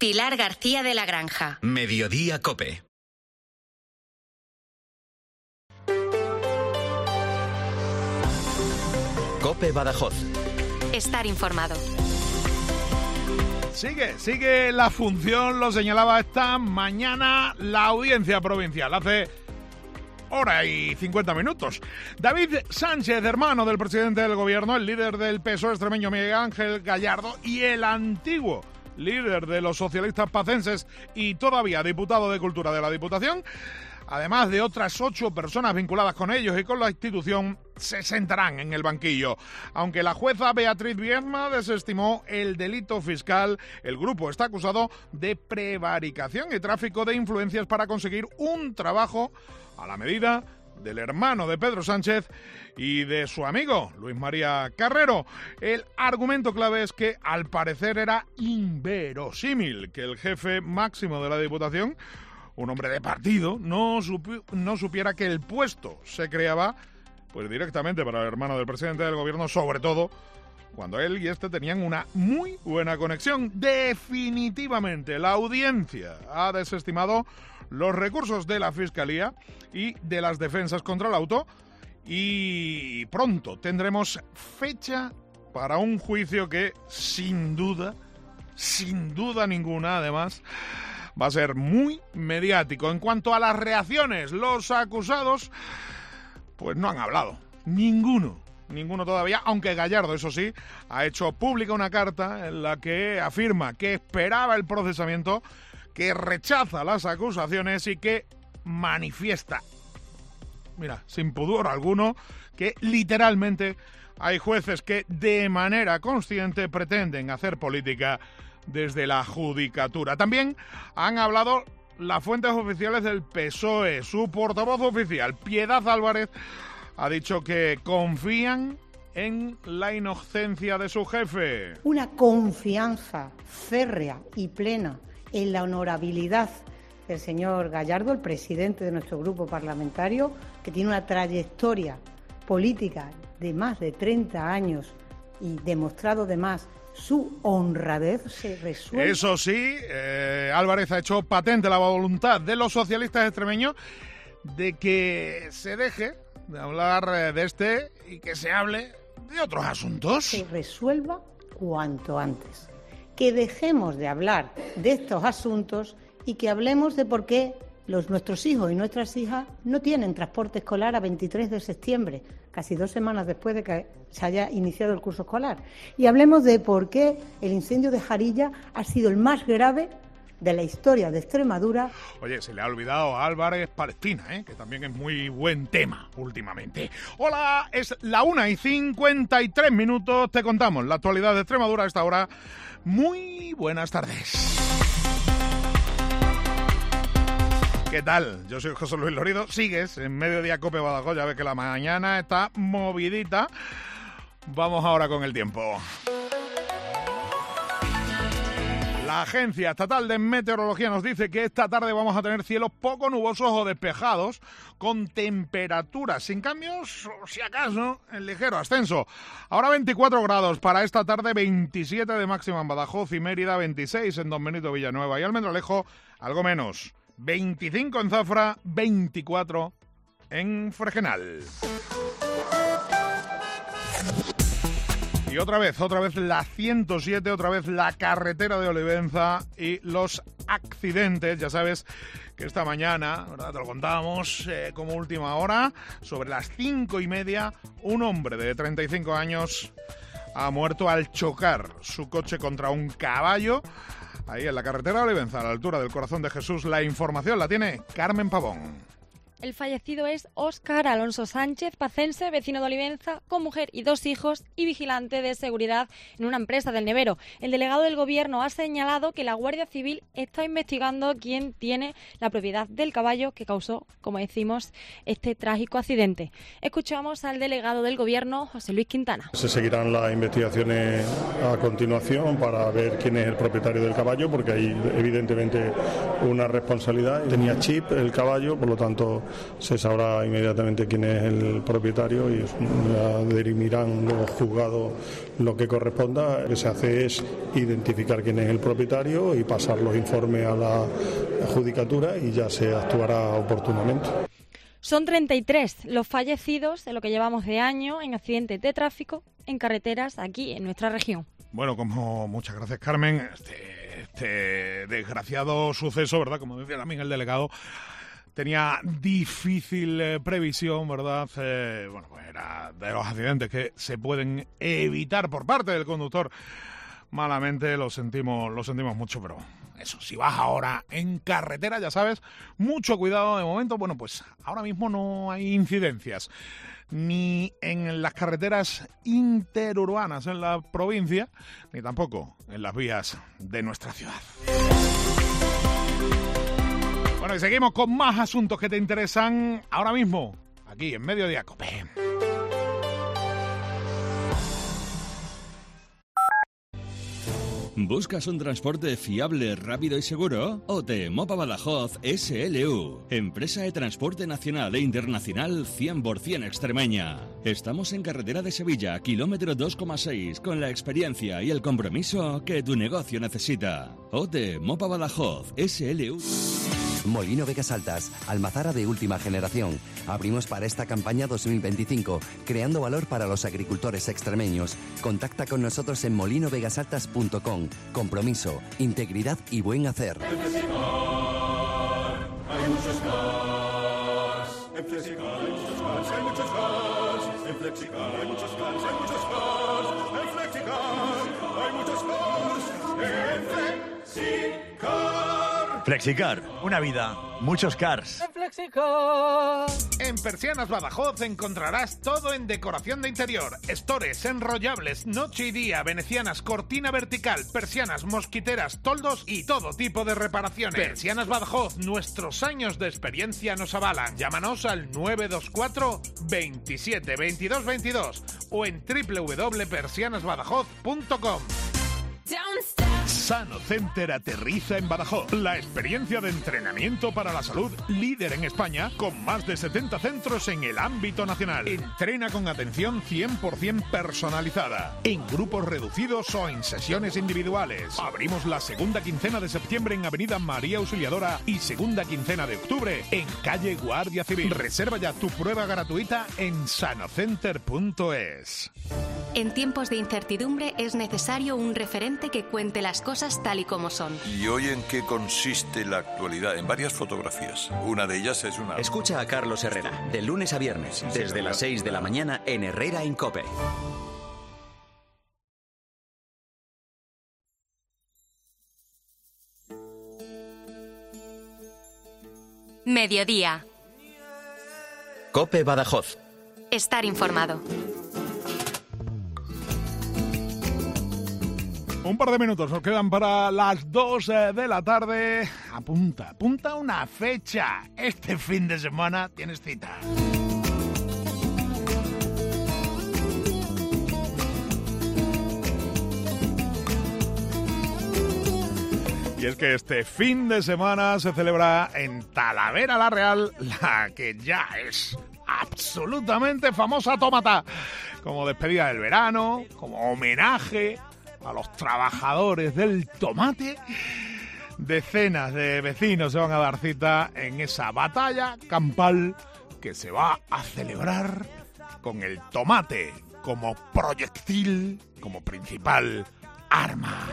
Pilar García de la Granja. Mediodía COPE. COPE Badajoz. Estar informado. Sigue la función, lo señalaba esta mañana la Audiencia Provincial, hace hora y 50 minutos. David Sánchez, hermano del presidente del gobierno, el líder del PSOE extremeño Miguel Ángel Gallardo y el antiguo líder de los socialistas pacenses y todavía diputado de Cultura de la Diputación, además de otras 8 personas vinculadas con ellos y con la institución, se sentarán en el banquillo. Aunque la jueza Beatriz Viedma desestimó el delito fiscal, el grupo está acusado de prevaricación y tráfico de influencias para conseguir un trabajo a la medida del hermano de Pedro Sánchez y de su amigo Luis María Carrero. El argumento clave es que al parecer era inverosímil que el jefe máximo de la Diputación, un hombre de partido, no supiera que el puesto se creaba pues directamente para el hermano del presidente del gobierno, sobre todo cuando él y este tenían una muy buena conexión. Definitivamente la audiencia ha desestimado los recursos de la Fiscalía y de las defensas contra el auto y pronto tendremos fecha para un juicio que sin duda ninguna, además, va a ser muy mediático. En cuanto a las reacciones, los acusados pues no han hablado. Ninguno todavía, aunque Gallardo, eso sí, ha hecho pública una carta en la que afirma que esperaba el procesamiento, que rechaza las acusaciones y que manifiesta, mira, sin pudor alguno, que literalmente hay jueces que de manera consciente pretenden hacer política desde la judicatura. También han hablado las fuentes oficiales del PSOE. Su portavoz oficial, Piedad Álvarez, ha dicho que confían en la inocencia de su jefe. Una confianza férrea y plena en la honorabilidad del señor Gallardo, el presidente de nuestro grupo parlamentario, que tiene una trayectoria política de más de 30 años y demostrado además su honradez, se resuelve. Eso sí, Álvarez ha hecho patente la voluntad de los socialistas extremeños de que se deje de hablar de este y que se hable de otros asuntos. Se resuelva cuanto antes. Que dejemos de hablar de estos asuntos y que hablemos de por qué nuestros hijos y nuestras hijas no tienen transporte escolar a 23 de septiembre, casi 2 semanas después de que se haya iniciado el curso escolar. Y hablemos de por qué el incendio de Jarilla ha sido el más grave de la historia de Extremadura. Oye, se le ha olvidado a Álvarez Palestina, que también es muy buen tema últimamente. Hola, es la 1:53, te contamos la actualidad de Extremadura a esta hora. Muy buenas tardes. ¿Qué tal? Yo soy José Luis Lorido. Sigues en Mediodía COPE Badajoz. Ya ves que la mañana está movidita. Vamos ahora con el tiempo. La Agencia Estatal de Meteorología nos dice que esta tarde vamos a tener cielos poco nubosos o despejados, con temperaturas sin cambios, o si acaso, en ligero ascenso. Ahora 24 grados para esta tarde, 27 de máxima en Badajoz y Mérida, 26 en Don Benito, Villanueva y Almendralejo, algo menos. 25 en Zafra, 24 en Fregenal. Y otra vez la 107, otra vez la carretera de Olivenza y los accidentes. Ya sabes que esta mañana, ¿verdad?, te lo contábamos como última hora, sobre las 5:30, un hombre de 35 años ha muerto al chocar su coche contra un caballo. Ahí en la carretera de Olivenza, a la altura del Corazón de Jesús. La información la tiene Carmen Pavón. El fallecido es Óscar Alonso Sánchez, pacense, vecino de Olivenza, con mujer y 2 hijos y vigilante de seguridad en una empresa del Nevero. El delegado del Gobierno ha señalado que la Guardia Civil está investigando quién tiene la propiedad del caballo que causó, como decimos, este trágico accidente. Escuchamos al delegado del Gobierno, José Luis Quintana. Se seguirán las investigaciones a continuación para ver quién es el propietario del caballo, porque hay evidentemente una responsabilidad. Tenía chip el caballo, por lo tanto se sabrá inmediatamente quién es el propietario y dirimirán los juzgados lo que corresponda. Lo que se hace es identificar quién es el propietario y pasar los informes a la judicatura y ya se actuará oportunamente. Son 33 los fallecidos en lo que llevamos de año en accidentes de tráfico en carreteras aquí en nuestra región. Bueno, como muchas gracias, Carmen. Este desgraciado suceso, ¿verdad? Como decía también el delegado, tenía difícil previsión, ¿verdad? Bueno, pues era de los accidentes que se pueden evitar por parte del conductor. Malamente lo sentimos mucho, pero eso, si vas ahora en carretera, ya sabes, mucho cuidado de momento. Bueno, pues ahora mismo no hay incidencias, ni en las carreteras interurbanas en la provincia, ni tampoco en las vías de nuestra ciudad. Bueno, y seguimos con más asuntos que te interesan ahora mismo, aquí en Mediodía COPE. ¿Buscas un transporte fiable, rápido y seguro? OTE Mopa Badajoz SLU, empresa de transporte nacional e internacional 100% extremeña. Estamos en carretera de Sevilla, kilómetro 2,6, con la experiencia y el compromiso que tu negocio necesita. OTE Mopa Badajoz SLU. Molino Vegas Altas, almazara de última generación. Abrimos para esta campaña 2025, creando valor para los agricultores extremeños. Contacta con nosotros en molinovegasaltas.com. Compromiso, integridad y buen hacer. Hay muchos cars. En Flexicar hay muchos cars, hay muchos cars. En Flexicar hay muchos cars, hay muchos cars. En Flexicar hay muchos cars. En Flexicar. Flexicar, una vida, muchos cars. En Persianas Badajoz encontrarás todo en decoración de interior, estores, enrollables, noche y día, venecianas, cortina vertical, persianas, mosquiteras, toldos y todo tipo de reparaciones. Persianas Badajoz, nuestros años de experiencia nos avalan. Llámanos al 924 27 22 22 o en www.persianasbadajoz.com. Sano Center aterriza en Badajoz. La experiencia de entrenamiento para la salud líder en España, con más de 70 centros en el ámbito nacional. Entrena con atención 100% personalizada, en grupos reducidos o en sesiones individuales. Abrimos la segunda quincena de septiembre en Avenida María Auxiliadora y segunda quincena de octubre en calle Guardia Civil. Reserva ya tu prueba gratuita en sanocenter.es. En tiempos de incertidumbre es necesario un referente que cuente las cosas tal y como son. ¿Y hoy en qué consiste la actualidad? En varias fotografías. Una de ellas es una... Escucha a Carlos Herrera, de lunes a viernes, desde las 6 de la mañana en Herrera en COPE. Mediodía. COPE Badajoz. Estar informado. Un par de minutos nos quedan para las 2 de la tarde. Apunta una fecha. Este fin de semana tienes cita. Y es que este fin de semana se celebra en Talavera la Real la que ya es absolutamente famosa tómata. Como despedida del verano, como homenaje a los trabajadores del tomate. Decenas de vecinos se van a dar cita en esa batalla campal que se va a celebrar con el tomate como proyectil, como principal arma.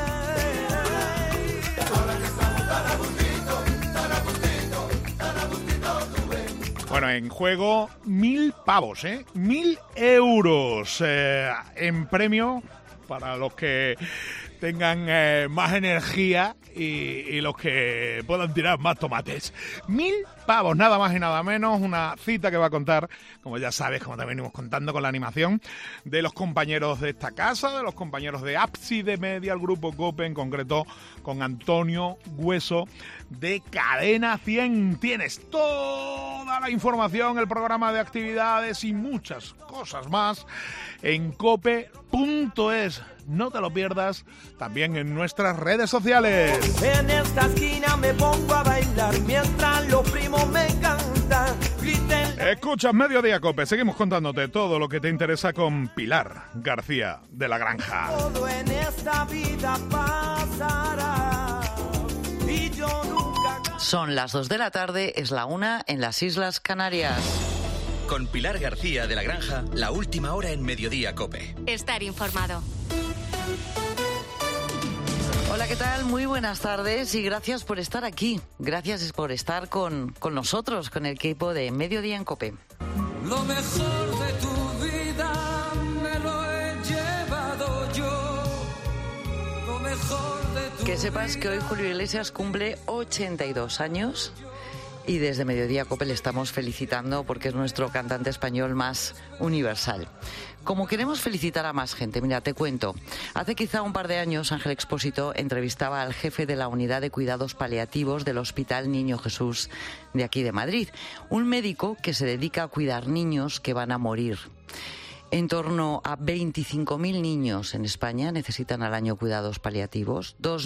Bueno, en juego 1.000 pavos, 1.000 euros en premio para los que tengan más energía y los que puedan tirar más tomates. 1.000 pavos, nada más y nada menos. Una cita que va a contar, como ya sabes, como también venimos contando, con la animación de los compañeros de esta casa, de los compañeros de Ábside Media, el grupo COPE, en concreto con Antonio Hueso de Cadena 100. Tienes toda la información, el programa de actividades y muchas cosas más en cope.es. No te lo pierdas, también en nuestras redes sociales. En esta esquina me pongo a bailar. bailar mientras los primos me cantan. Griten. Escuchas Mediodía Cope, seguimos contándote todo lo que te interesa con Pilar García de la Granja. Todo en esta vida pasará y yo nunca... Son las 2 de la tarde, es la 1 en las Islas Canarias. Con Pilar García de la Granja, la última hora en Mediodía Cope. Estar informado. Hola, ¿qué tal? Muy buenas tardes y gracias por estar aquí. Gracias por estar con nosotros, con el equipo de Mediodía en Cope. Lo mejor de tu vida me lo he llevado yo. Lo mejor de tu Que sepas que hoy Julio Iglesias cumple 82 años y desde Mediodía Cope le estamos felicitando porque es nuestro cantante español más universal. Como queremos felicitar a más gente, mira, te cuento. Hace quizá un par de años, Ángel Expósito entrevistaba al jefe de la unidad de cuidados paliativos del Hospital Niño Jesús de aquí de Madrid, un médico que se dedica a cuidar niños que van a morir. En torno a 25.000 niños en España necesitan al año cuidados paliativos,